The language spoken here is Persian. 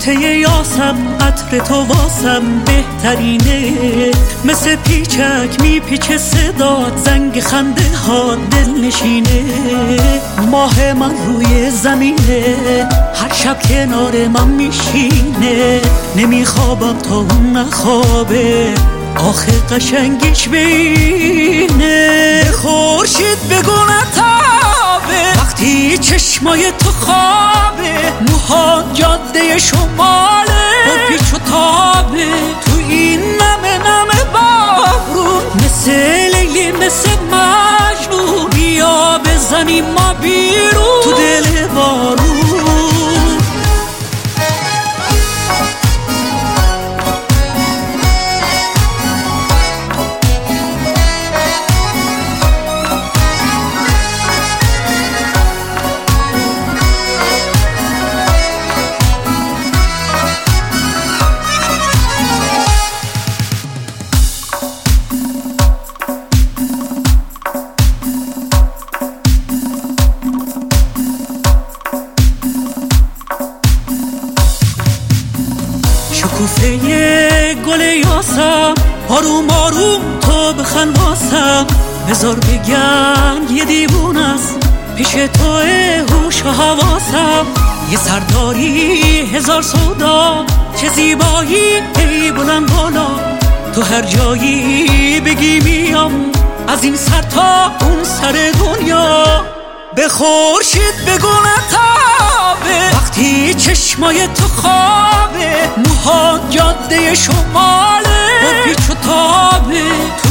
نقطه یاسم، عطر تو واسم بهترینه. مثل پیچک میپیچه صدات، زنگ خنده ها دل نشینه. ماه من روی زمینه، هر شب کنار من میشینه. نمیخوابم تا اون نخوابه، آخه قشنگیش بینه. خورشید بگو نتابه وقتی چشمای تو خوابه. موها جاده شماله با پیچ و تابه. تو این نمه نمه بارون، مثل لیلی مثل مجنون. بیا بزنیم ما بیرون تو دل بارون. شکوفه گل یاسم، آروم آروم تو بخند واسم. بذار بگم یه دیوون است، پیش توه هوش و حواسم. یه سرداری هزار سودا، چه زیبایی ای بلند بالا. تو هر جایی بگی میام، از این سر تا اون سر دنیا. به خورشید بگو نتابه وقتی چشمای تو خوابه. موها جاده شماله با پیچ و تابه.